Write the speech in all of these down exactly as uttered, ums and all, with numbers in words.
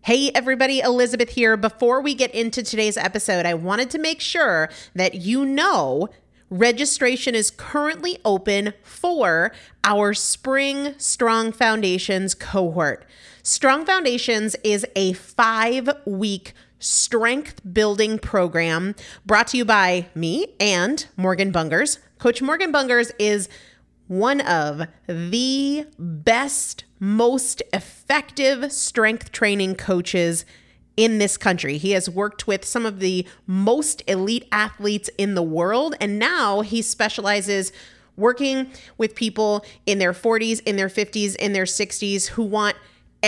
Hey everybody, Elizabeth here. Before we get into today's episode, I wanted to make sure that you know registration is currently open for our Spring Strong Foundations cohort. Strong Foundations is a five-week strength building program brought to you by me and Morgan Bungers. Coach Morgan Bungers is one of the best, most effective strength training coaches in this country. He has worked with some of the most elite athletes in the world, and now he specializes working with people in their forties, in their fifties, in their sixties who want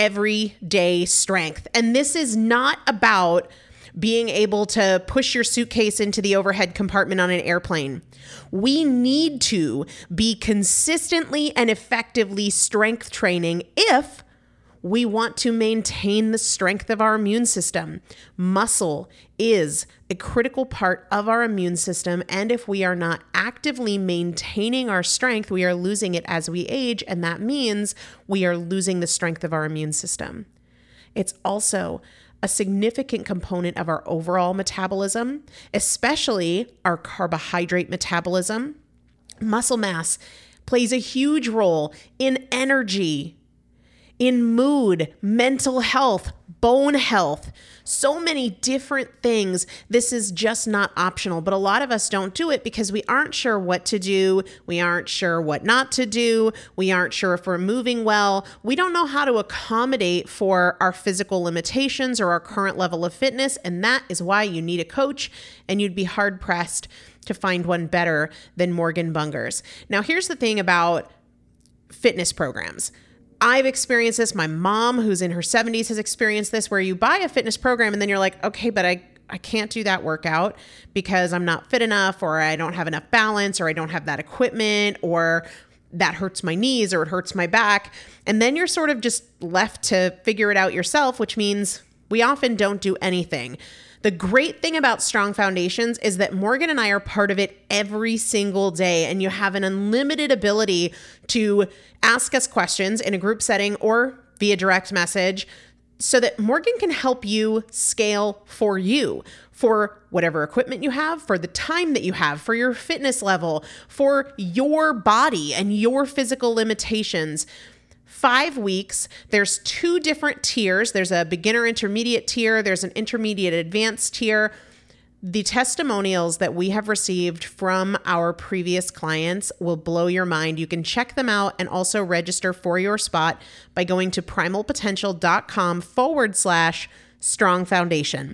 everyday strength. And this is not about being able to push your suitcase into the overhead compartment on an airplane. We need to be consistently and effectively strength training if we want to maintain the strength of our immune system. Muscle is a critical part of our immune system, and if we are not actively maintaining our strength, we are losing it as we age, and that means we are losing the strength of our immune system. It's also a significant component of our overall metabolism, especially our carbohydrate metabolism. Muscle mass plays a huge role in energy, in mood, mental health, bone health, so many different things. This is just not optional, but a lot of us don't do it because we aren't sure what to do. We aren't sure what not to do. We aren't sure if we're moving well. We don't know how to accommodate for our physical limitations or our current level of fitness, and that is why you need a coach, and you'd be hard-pressed to find one better than Morgan Bungers. Now, here's the thing about fitness programs. I've experienced this. My mom, who's in her seventies, has experienced this, where you buy a fitness program and then you're like, okay, but I, I can't do that workout because I'm not fit enough, or I don't have enough balance, or I don't have that equipment, or that hurts my knees, or it hurts my back. And then you're sort of just left to figure it out yourself, which means we often don't do anything. The great thing about Strong Foundations is that Morgan and I are part of it every single day, and you have an unlimited ability to ask us questions in a group setting or via direct message so that Morgan can help you scale for you, for whatever equipment you have, for the time that you have, for your fitness level, for your body and your physical limitations. Five weeks, there's two different tiers. There's a beginner intermediate tier. There's an intermediate advanced tier. The testimonials that we have received from our previous clients will blow your mind. You can check them out and also register for your spot by going to primalpotential.com forward slash strong foundation.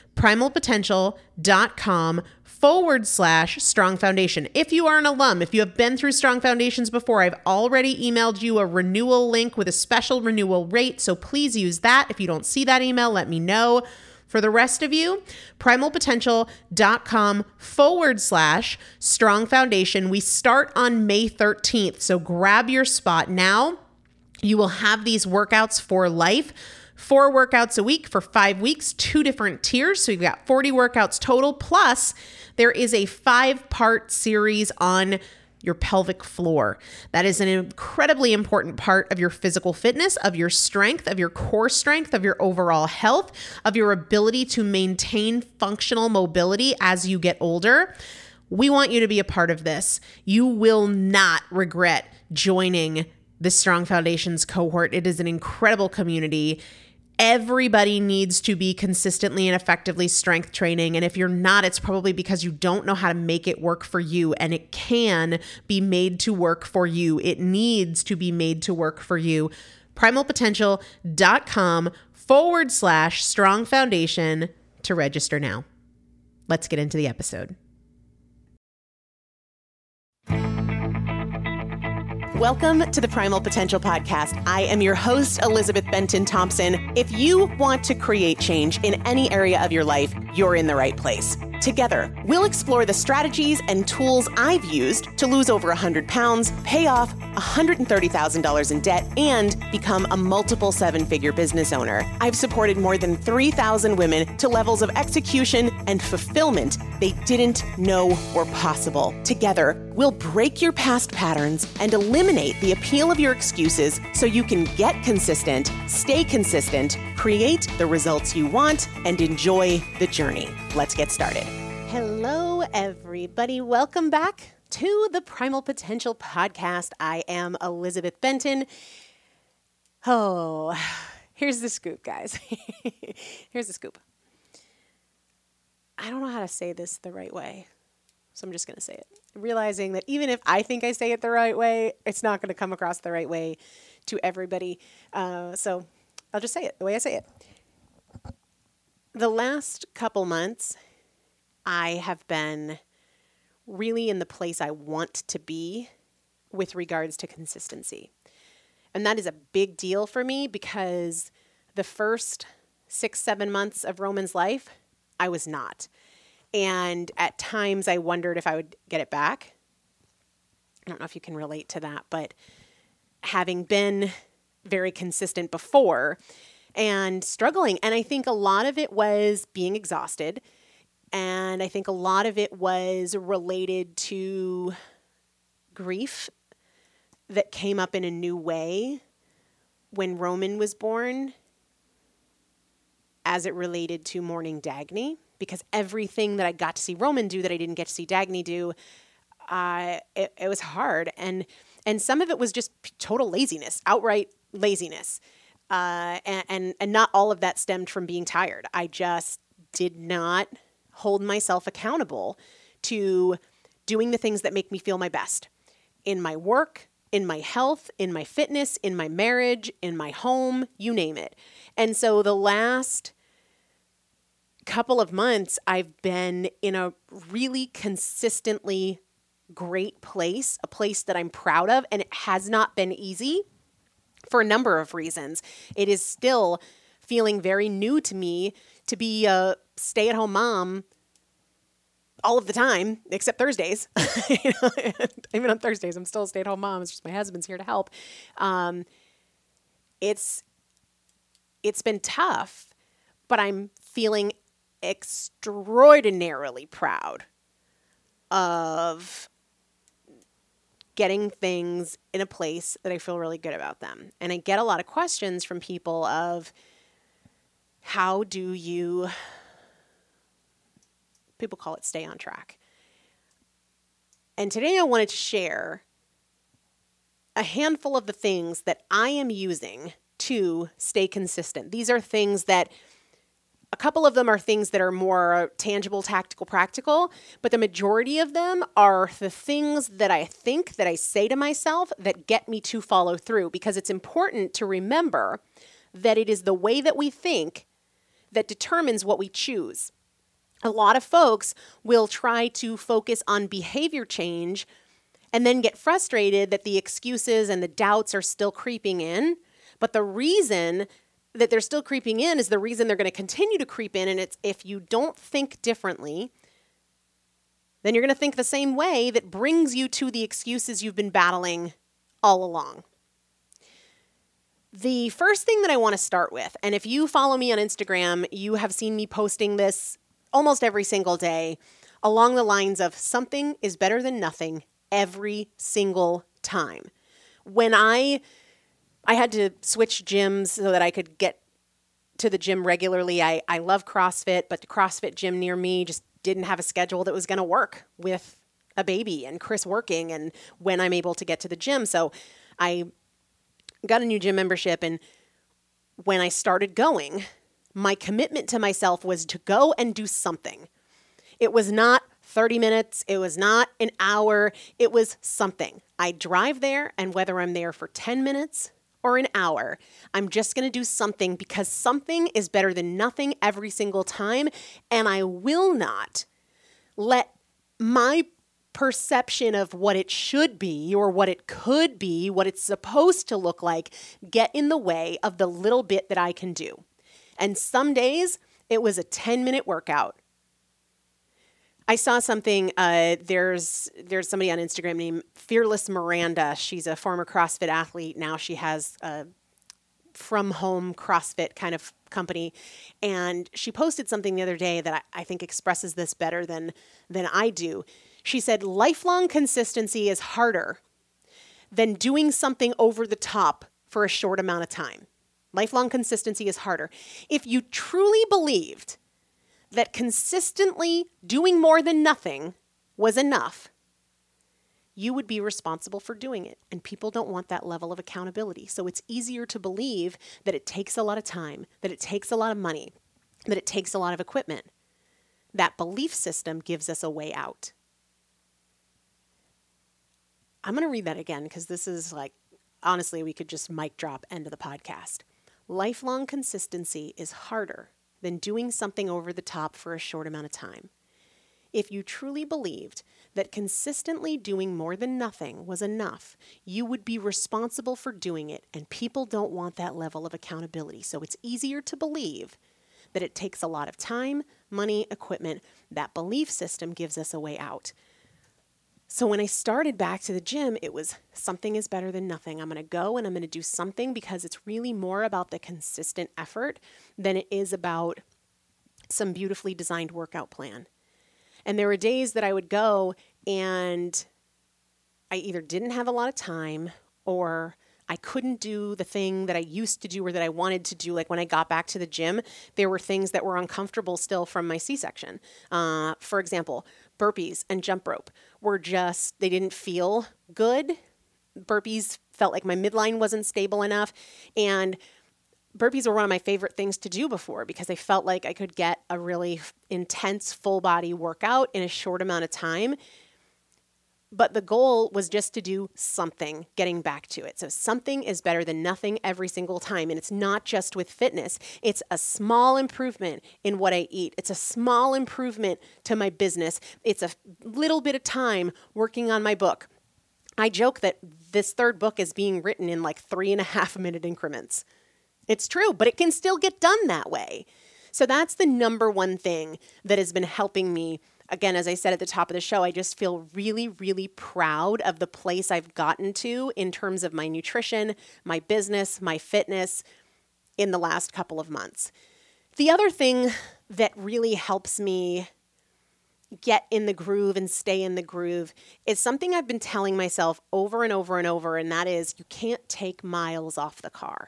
primalpotential.com forward slash strong foundation. If you are an alum, if you have been through Strong Foundations before, I've already emailed you a renewal link with a special renewal rate. So please use that. If you don't see that email, let me know. For the rest of you, primalpotential.com forward slash strong foundation. We start on May thirteenth. So grab your spot now. You will have these workouts for life. Four workouts a week for five weeks, two different tiers. So you've got forty workouts total. Plus, there is a five-part series on your pelvic floor. That is an incredibly important part of your physical fitness, of your strength, of your core strength, of your overall health, of your ability to maintain functional mobility as you get older. We want you to be a part of this. You will not regret joining the Strong Foundations cohort. It is an incredible community. Everybody needs to be consistently and effectively strength training. And if you're not, it's probably because you don't know how to make it work for you. And it can be made to work for you. It needs to be made to work for you. primalpotential.com forward slash strong foundation to register now. Let's get into the episode. Welcome to the Primal Potential Podcast. I am your host, Elizabeth Benton Thompson. If you want to create change in any area of your life, you're in the right place. Together, we'll explore the strategies and tools I've used to lose over one hundred pounds, pay off one hundred thirty thousand dollars in debt, and become a multiple seven-figure business owner. I've supported more than three thousand women to levels of execution and fulfillment they didn't know were possible. Together, we'll break your past patterns and eliminate the appeal of your excuses so you can get consistent, stay consistent, create the results you want, and enjoy the journey. Let's get started. Hello, everybody. Welcome back to the Primal Potential Podcast. I am Elizabeth Benton. Oh, here's the scoop, guys. Here's the scoop. I don't know how to say this the right way, so I'm just going to say it. Realizing that even if I think I say it the right way, it's not going to come across the right way to everybody. Uh, so I'll just say it the way I say it. The last couple months, I have been really in the place I want to be with regards to consistency. And that is a big deal for me because the first six, seven months of Roman's life, I was not. And at times I wondered if I would get it back. I don't know if you can relate to that, but having been very consistent before and struggling, and I think a lot of it was being exhausted. And I think a lot of it was related to grief that came up in a new way when Roman was born as it related to mourning Dagny, because everything that I got to see Roman do that I didn't get to see Dagny do, uh, it, it was hard. And and some of it was just total laziness, outright laziness. Uh, and, and, and not all of that stemmed from being tired. I just did not hold myself accountable to doing the things that make me feel my best in my work, in my health, in my fitness, in my marriage, in my home, you name it. And so the last couple of months, I've been in a really consistently great place, a place that I'm proud of, and it has not been easy for a number of reasons. It is still feeling very new to me to be a stay-at-home mom all of the time, except Thursdays. You know, even on Thursdays, I'm still a stay-at-home mom. It's just my husband's here to help. Um, it's it's been tough, but I'm feeling extraordinarily proud of getting things in a place that I feel really good about them. And I get a lot of questions from people of how do you, people call it stay on track. And today I wanted to share a handful of the things that I am using to stay consistent. These are things that A couple of them are things that are more tangible, tactical, practical, but the majority of them are the things that I think, that I say to myself, that get me to follow through, because it's important to remember that it is the way that we think that determines what we choose. A lot of folks will try to focus on behavior change and then get frustrated that the excuses and the doubts are still creeping in, but the reason that they're still creeping in is the reason they're going to continue to creep in. And it's if you don't think differently, then you're going to think the same way that brings you to the excuses you've been battling all along. The first thing that I want to start with, and if you follow me on Instagram, you have seen me posting this almost every single day along the lines of something is better than nothing every single time. When I I had to switch gyms so that I could get to the gym regularly. I, I love CrossFit, but the CrossFit gym near me just didn't have a schedule that was going to work with a baby and Chris working and when I'm able to get to the gym. So I got a new gym membership, and when I started going, my commitment to myself was to go and do something. It was not thirty minutes. It was not an hour. It was something. I drive there, and whether I'm there for ten minutes or an hour, I'm just going to do something, because something is better than nothing every single time. And I will not let my perception of what it should be or what it could be, what it's supposed to look like, get in the way of the little bit that I can do. And some days it was a ten minute workout. I saw something, uh, there's there's somebody on Instagram named Fearless Miranda. She's a former CrossFit athlete. Now she has a from home CrossFit kind of company. And she posted something the other day that I, I think expresses this better than, than I do. She said, lifelong consistency is harder than doing something over the top for a short amount of time. Lifelong consistency is harder. If you truly believed that consistently doing more than nothing was enough, you would be responsible for doing it. And people don't want that level of accountability. So it's easier to believe that it takes a lot of time, that it takes a lot of money, that it takes a lot of equipment. That belief system gives us a way out. I'm going to read that again because this is like, honestly, we could just mic drop end of the podcast. Lifelong consistency is harder than doing something over the top for a short amount of time. If you truly believed that consistently doing more than nothing was enough, you would be responsible for doing it, and people don't want that level of accountability. So it's easier to believe that it takes a lot of time, money, equipment. That belief system gives us a way out. So when I started back to the gym, it was something is better than nothing. I'm going to go and I'm going to do something because it's really more about the consistent effort than it is about some beautifully designed workout plan. And there were days that I would go and I either didn't have a lot of time or I couldn't do the thing that I used to do or that I wanted to do. Like when I got back to the gym, there were things that were uncomfortable still from my C-section. Uh, for example, burpees and jump rope were just, they didn't feel good. Burpees felt like my midline wasn't stable enough. And burpees were one of my favorite things to do before because I felt like I could get a really intense full body workout in a short amount of time. But the goal was just to do something, getting back to it. So something is better than nothing every single time. And it's not just with fitness. It's a small improvement in what I eat. It's a small improvement to my business. It's a little bit of time working on my book. I joke that this third book is being written in like three and a half minute increments. It's true, but it can still get done that way. So that's the number one thing that has been helping me. Again, as I said at the top of the show, I just feel really, really proud of the place I've gotten to in terms of my nutrition, my business, my fitness in the last couple of months. The other thing that really helps me get in the groove and stay in the groove is something I've been telling myself over and over and over, and that is you can't take miles off the car.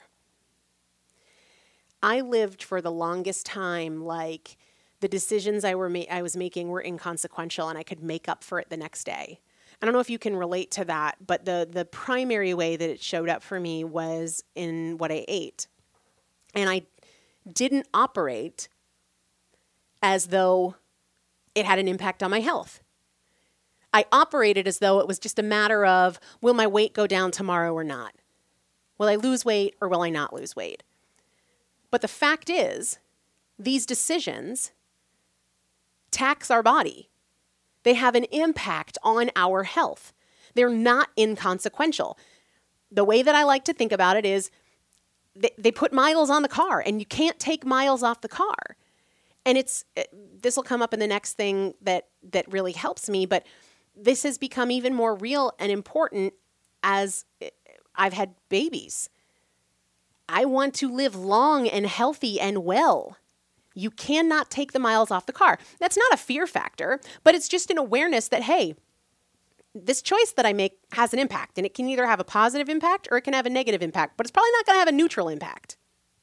I lived for the longest time like the decisions I were ma- I was making were inconsequential and I could make up for it the next day. I don't know if you can relate to that, but the the primary way that it showed up for me was in what I ate. And I didn't operate as though it had an impact on my health. I operated as though it was just a matter of, will my weight go down tomorrow or not? Will I lose weight or will I not lose weight? But the fact is, these decisions tax our body. They have an impact on our health. They're not inconsequential. The way that I like to think about it is they, they put miles on the car and you can't take miles off the car. And it's, this will come up in the next thing that, that really helps me, but this has become even more real and important as I've had babies. I want to live long and healthy and well. You cannot take the miles off the car. That's not a fear factor, but it's just an awareness that, hey, this choice that I make has an impact, and it can either have a positive impact or it can have a negative impact, but it's probably not going to have a neutral impact.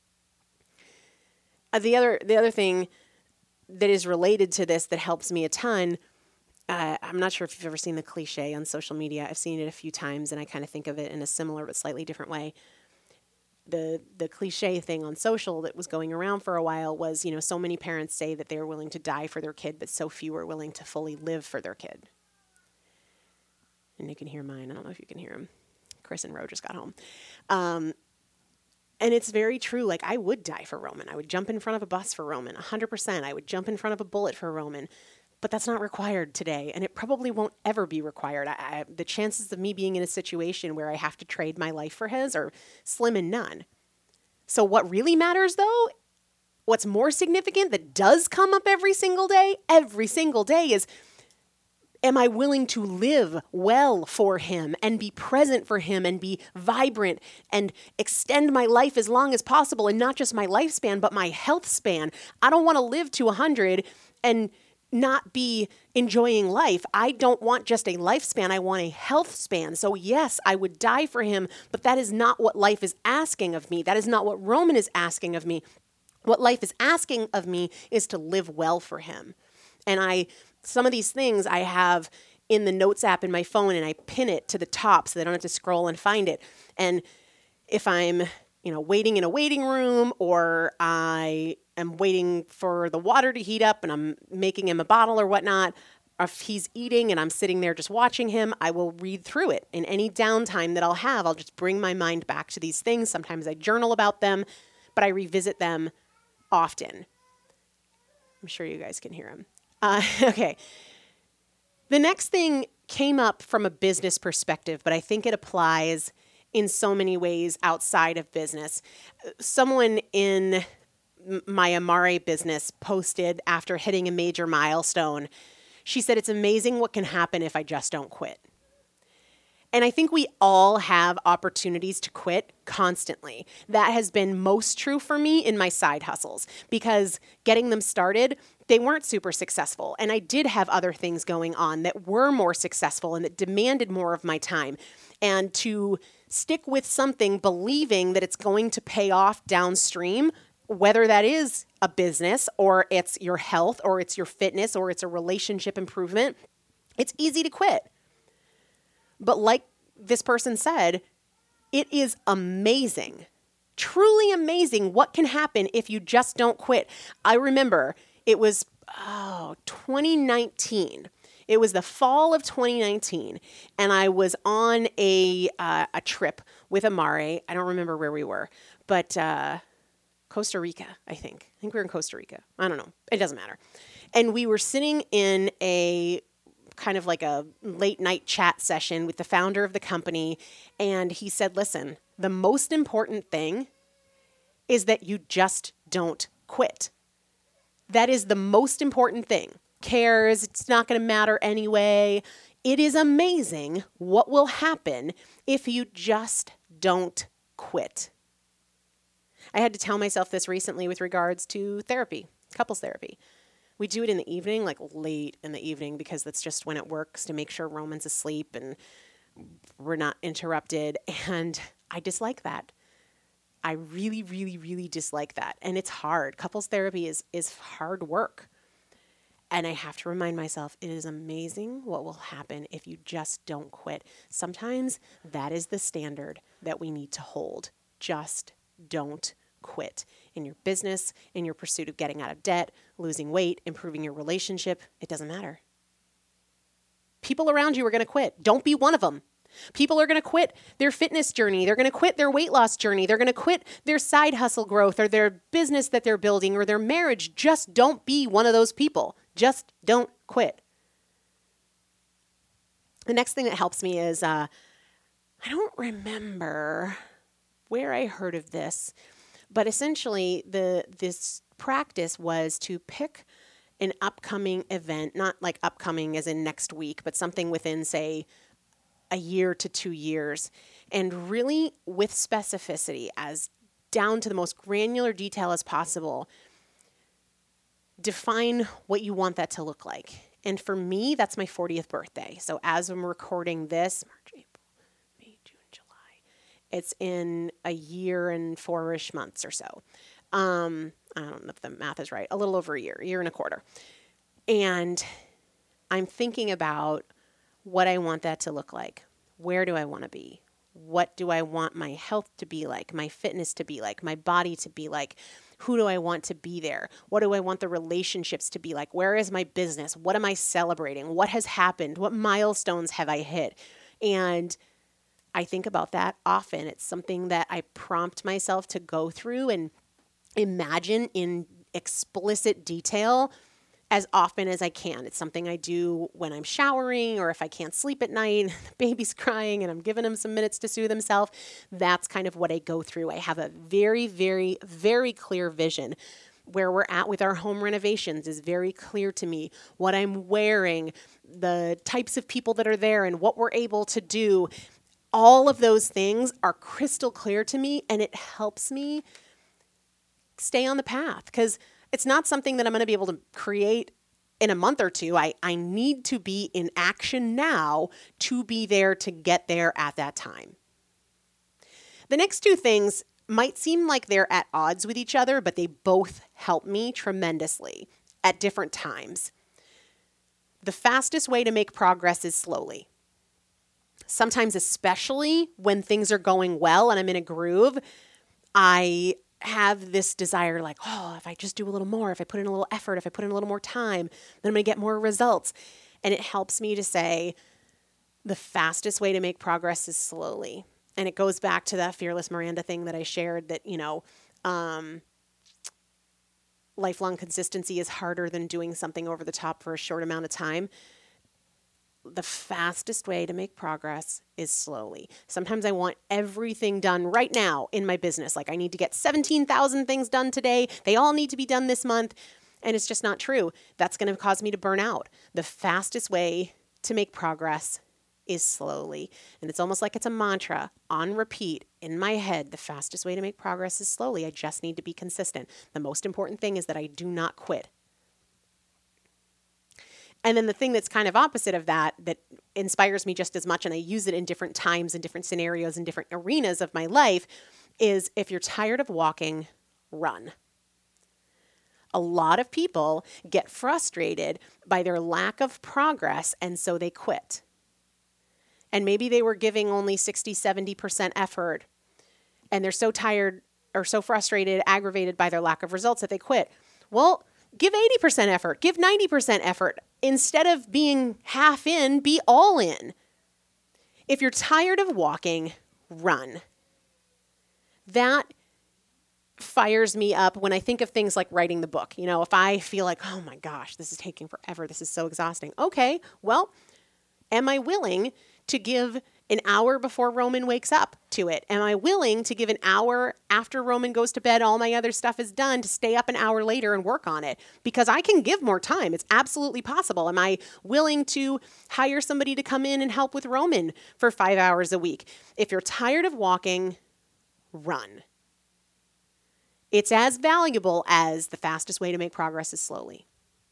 Uh, the other, the other thing that is related to this that helps me a ton, uh, I'm not sure if you've ever seen the cliche on social media. I've seen it a few times, and I kind of think of it in a similar but slightly different way. The the cliche thing on social that was going around for a while was, you know, so many parents say that they are willing to die for their kid, but so few are willing to fully live for their kid. And you can hear mine. I don't know if you can hear him. Chris and Ro just got home. Um, and it's very true. Like, I would die for Roman. I would jump in front of a bus for Roman, one hundred percent. I would jump in front of a bullet for Roman. But that's not required today, and it probably won't ever be required. I, I, the chances of me being in a situation where I have to trade my life for his are slim and none. So what really matters, though, what's more significant that does come up every single day, every single day is, am I willing to live well for him and be present for him and be vibrant and extend my life as long as possible, and not just my lifespan, but my health span? I don't want to live to one hundred and not be enjoying life. I don't want just a lifespan. I want a health span. So yes, I would die for him, but that is not what life is asking of me. That is not what Roman is asking of me. What life is asking of me is to live well for him. And I, some of these things I have in the notes app in my phone, and I pin it to the top so they don't have to scroll and find it. And if I'm, you know, waiting in a waiting room, or I am waiting for the water to heat up and I'm making him a bottle or whatnot, or if he's eating and I'm sitting there just watching him, I will read through it. In any downtime that I'll have, I'll just bring my mind back to these things. Sometimes I journal about them, but I revisit them often. I'm sure you guys can hear him. Uh, okay. The next thing came up from a business perspective, but I think it applies in so many ways outside of business. Someone in my Amare business posted after hitting a major milestone. She said, "It's amazing what can happen if I just don't quit." And I think we all have opportunities to quit constantly. That has been most true for me in my side hustles, because getting them started, they weren't super successful. And I did have other things going on that were more successful and that demanded more of my time. And to stick with something believing that it's going to pay off downstream, whether that is a business or it's your health or it's your fitness or it's a relationship improvement, it's easy to quit. But like this person said, it is amazing, truly amazing what can happen if you just don't quit. I remember it was, oh, twenty nineteen. It was the fall of twenty nineteen, and I was on a uh, a trip with Amare. I don't remember where we were, but uh, Costa Rica, I think. I think we were in Costa Rica. I don't know. It doesn't matter. And we were sitting in a kind of like a late night chat session with the founder of the company. And he said, listen, the most important thing is that you just don't quit. That is the most important thing. Cares, it's not going to matter anyway. It is amazing what will happen if you just don't quit. I had to tell myself this recently with regards to therapy, couples therapy. We do it in the evening, like late in the evening, because that's just when it works to make sure Roman's asleep and we're not interrupted. And I dislike that. I really, really, really dislike that. And it's hard. Couples therapy is, is hard work. And I have to remind myself, it is amazing what will happen if you just don't quit. Sometimes that is the standard that we need to hold. Just don't quit. In your business, in your pursuit of getting out of debt, losing weight, improving your relationship, it doesn't matter. People around you are going to quit. Don't be one of them. People are going to quit their fitness journey. They're going to quit their weight loss journey. They're going to quit their side hustle growth or their business that they're building or their marriage. Just don't be one of those people. Just don't quit. The next thing that helps me is, uh, I don't remember where I heard of this, but essentially the this practice was to pick an upcoming event, not like upcoming as in next week, but something within, say, a year to two years, and really with specificity, as down to the most granular detail as possible, define what you want that to look like. And for me, that's my fortieth birthday. So as I'm recording this, March, April, May, June, July, it's in a year and four-ish months or so. Um, I don't know if the math is right. A little over a year, a year and a quarter. And I'm thinking about what I want that to look like. Where do I want to be? What do I want my health to be like? My fitness to be like? My body to be like? Who do I want to be there? What do I want the relationships to be like? Where is my business? What am I celebrating? What has happened? What milestones have I hit? And I think about that often. It's something that I prompt myself to go through and imagine in explicit detail as often as I can. It's something I do when I'm showering, or if I can't sleep at night, the baby's crying and I'm giving him some minutes to soothe himself. That's kind of what I go through. I have a very, very, very clear vision. where we're at with our home renovations is very clear to me. What I'm wearing, the types of people that are there, and what we're able to do, all of those things are crystal clear to me, and it helps me stay on the path because it's not something that I'm going to be able to create in a month or two. I, I need to be in action now to be there to get there at that time. The next two things might seem like they're at odds with each other, but they both help me tremendously at different times. The fastest way to make progress is slowly. Sometimes, especially when things are going well and I'm in a groove, I have this desire like, oh, if I just do a little more, if I put in a little effort, if I put in a little more time, then I'm going to get more results. And it helps me to say the fastest way to make progress is slowly. And it goes back to that Fearless Miranda thing that I shared that, you know, um, lifelong consistency is harder than doing something over the top for a short amount of time. The fastest way to make progress is slowly. Sometimes I want everything done right now in my business. Like I need to get seventeen thousand things done today. They all need to be done this month. And it's just not true. That's going to cause me to burn out. The fastest way to make progress is slowly. And it's almost like it's a mantra on repeat in my head. The fastest way to make progress is slowly. I just need to be consistent. The most important thing is that I do not quit. And then the thing that's kind of opposite of that, that inspires me just as much, and I use it in different times, in different scenarios, in different arenas of my life, is if you're tired of walking, run. A lot of people get frustrated by their lack of progress, and so they quit. And maybe they were giving only sixty, seventy percent effort, and they're so tired or so frustrated, aggravated by their lack of results that they quit. Well, give eighty percent effort, give ninety percent effort. Instead of being half in, be all in. If you're tired of walking, run. That fires me up when I think of things like writing the book. You know, if I feel like, oh my gosh, this is taking forever, this is so exhausting. Okay, well, am I willing to give an hour before Roman wakes up to it? Am I willing to give an hour after Roman goes to bed, all my other stuff is done, to stay up an hour later and work on it? Because I can give more time. It's absolutely possible. Am I willing to hire somebody to come in and help with Roman for five hours a week? If you're tired of walking, run. It's as valuable as the fastest way to make progress is slowly.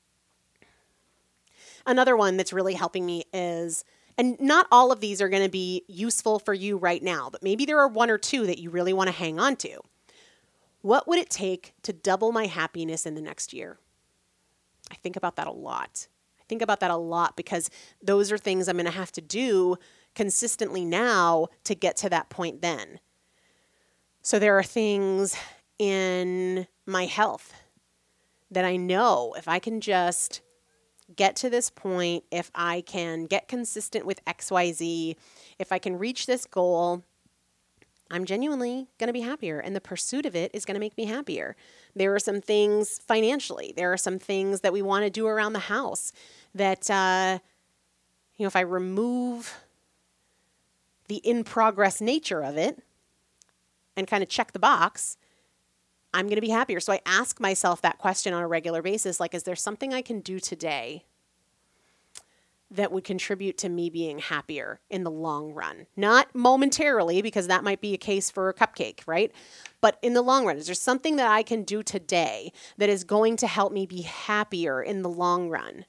Another one that's really helping me is, and not all of these are going to be useful for you right now, but maybe there are one or two that you really want to hang on to. What would it take to double my happiness in the next year? I think about that a lot. I think about that a lot because those are things I'm going to have to do consistently now to get to that point then. So there are things in my health that I know if I can just get to this point, if I can get consistent with X Y Z, if I can reach this goal, I'm genuinely going to be happier. And the pursuit of it is going to make me happier. There are some things financially. There are some things that we want to do around the house that, uh, you know, if I remove the in-progress nature of it and kind of check the box, I'm going to be happier. So I ask myself that question on a regular basis, like, is there something I can do today that would contribute to me being happier in the long run? Not momentarily, because that might be a case for a cupcake, right? But in the long run, is there something that I can do today that is going to help me be happier in the long run?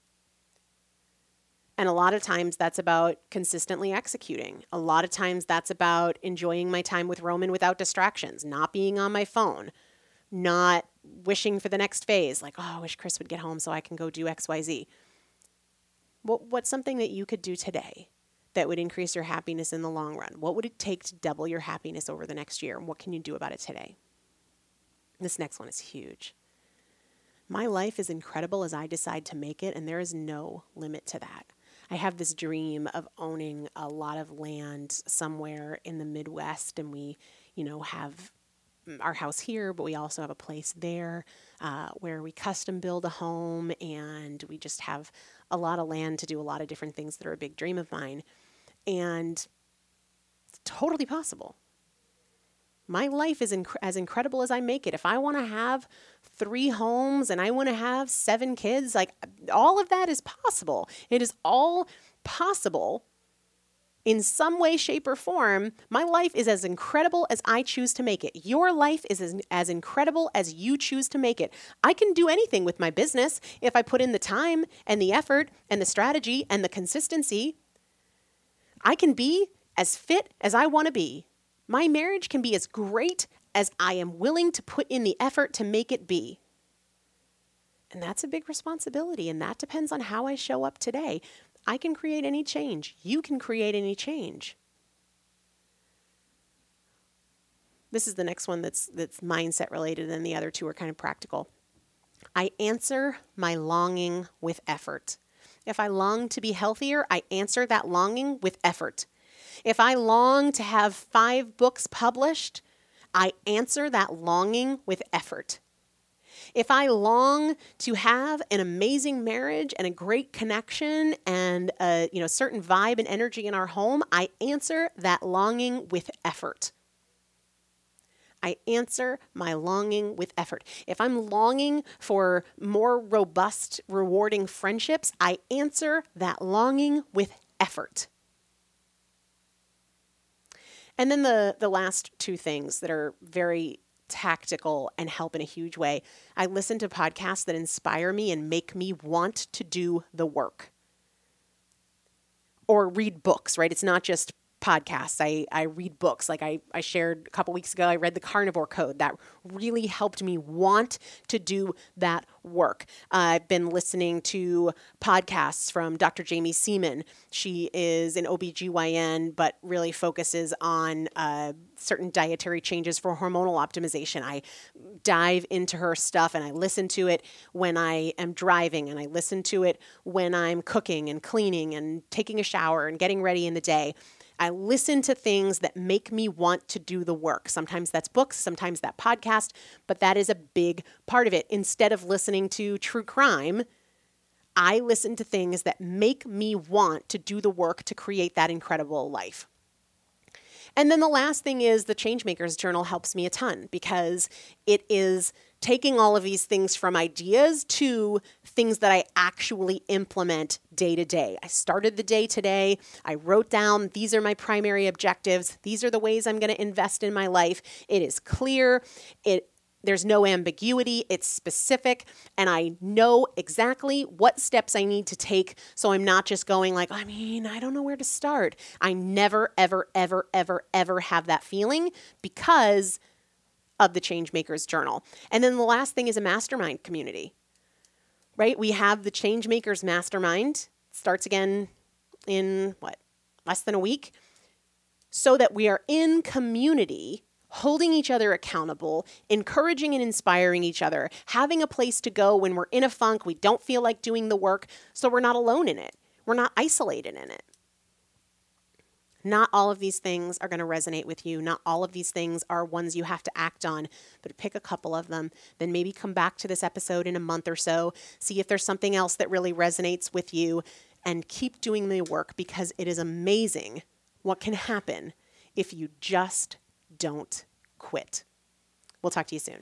And a lot of times that's about consistently executing. A lot of times that's about enjoying my time with Roman without distractions, not being on my phone, not wishing for the next phase, like, oh, I wish Chris would get home so I can go do X Y Z. What, what's something that you could do today that would increase your happiness in the long run? What would it take to double your happiness over the next year? And what can you do about it today? This next one is huge. My life is incredible as I decide to make it, and there is no limit to that. I have this dream of owning a lot of land somewhere in the Midwest, and we, you know, have our house here, but we also have a place there uh, where we custom build a home, and we just have a lot of land to do a lot of different things that are a big dream of mine. And it's totally possible. My life is inc- as incredible as I make it. If I want to have three homes and I want to have seven kids, like all of that is possible. It is all possible in some way, shape, or form. My life is as incredible as I choose to make it. Your life is as, as incredible as you choose to make it. I can do anything with my business if I put in the time and the effort and the strategy and the consistency. I can be as fit as I want to be. My marriage can be as great as I am willing to put in the effort to make it be. And that's a big responsibility, and that depends on how I show up today. I can create any change. You can create any change. This is the next one that's that's mindset related, and the other two are kind of practical. I answer my longing with effort. If I long to be healthier, I answer that longing with effort. If I long to have five books published, I answer that longing with effort. If I long to have an amazing marriage and a great connection and a you know certain vibe and energy in our home, I answer that longing with effort. I answer my longing with effort. If I'm longing for more robust, rewarding friendships, I answer that longing with effort. And then the, the last two things that are very tactical and help in a huge way. I listen to podcasts that inspire me and make me want to do the work. Or read books, right? It's not just podcasts. I, I read books. Like I, I shared a couple weeks ago, I read The Carnivore Code. That really helped me want to do that work. Uh, I've been listening to podcasts from Doctor Jamie Seaman. She is an O B G Y N, but really focuses on uh, certain dietary changes for hormonal optimization. I dive into her stuff and I listen to it when I am driving, and I listen to it when I'm cooking and cleaning and taking a shower and getting ready in the day. I listen to things that make me want to do the work. Sometimes that's books, sometimes that podcast, but that is a big part of it. Instead of listening to true crime, I listen to things that make me want to do the work to create that incredible life. And then the last thing is the Changemakers Journal helps me a ton, because it is taking all of these things from ideas to things that I actually implement day to day. I started the day today. I wrote down, these are my primary objectives. These are the ways I'm going to invest in my life. It is clear. It There's no ambiguity. It's specific. And I know exactly what steps I need to take. So I'm not just going like, I mean, I don't know where to start. I never, ever, ever, ever, ever have that feeling because of the Changemakers Journal. And then the last thing is a mastermind community, right? We have the Changemakers Mastermind. It starts again in what, less than a week, so that we are in community, holding each other accountable, encouraging and inspiring each other, having a place to go when we're in a funk, we don't feel like doing the work, so we're not alone in it. We're not isolated in it. Not all of these things are going to resonate with you. Not all of these things are ones you have to act on, but pick a couple of them. Then maybe come back to this episode in a month or so, see if there's something else that really resonates with you, and keep doing the work, because it is amazing what can happen if you just don't quit. We'll talk to you soon.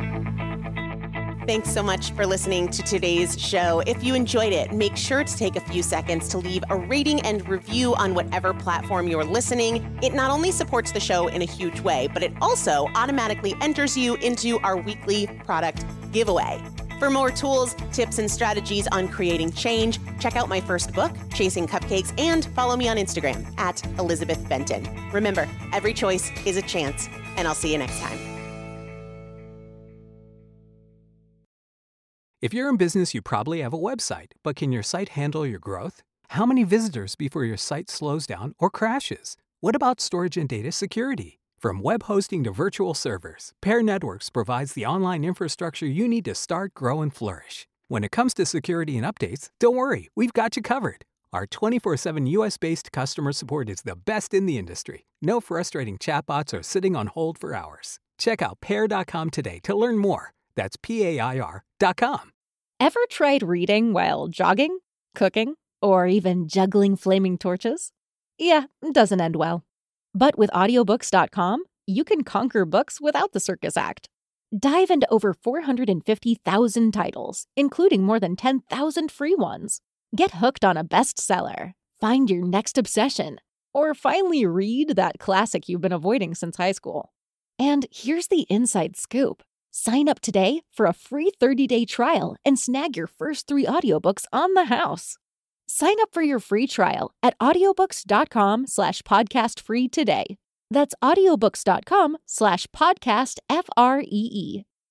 Thanks so much for listening to today's show. If you enjoyed it, make sure to take a few seconds to leave a rating and review on whatever platform you're listening. It not only supports the show in a huge way, but it also automatically enters you into our weekly product giveaway. For more tools, tips, and strategies on creating change, check out my first book, Chasing Cupcakes, and follow me on Instagram at Elizabeth Benton. Remember, every choice is a chance, and I'll see you next time. If you're in business, you probably have a website, but can your site handle your growth? How many visitors before your site slows down or crashes? What about storage and data security? From web hosting to virtual servers, Pair Networks provides the online infrastructure you need to start, grow, and flourish. When it comes to security and updates, don't worry, we've got you covered. Our twenty-four seven U S-based customer support is the best in the industry. No frustrating chatbots or sitting on hold for hours. Check out pair dot com today to learn more. That's P A I R dot com. Ever tried reading while jogging, cooking, or even juggling flaming torches? Yeah, it doesn't end well. But with audiobooks dot com, you can conquer books without the circus act. Dive into over four hundred fifty thousand titles, including more than ten thousand free ones. Get hooked on a bestseller, find your next obsession, or finally read that classic you've been avoiding since high school. And here's the inside scoop. Sign up today for a free thirty-day trial and snag your first three audiobooks on the house. Sign up for your free trial at audiobooks.com slash podcast free today. That's audiobooks.com slash podcast F R E E.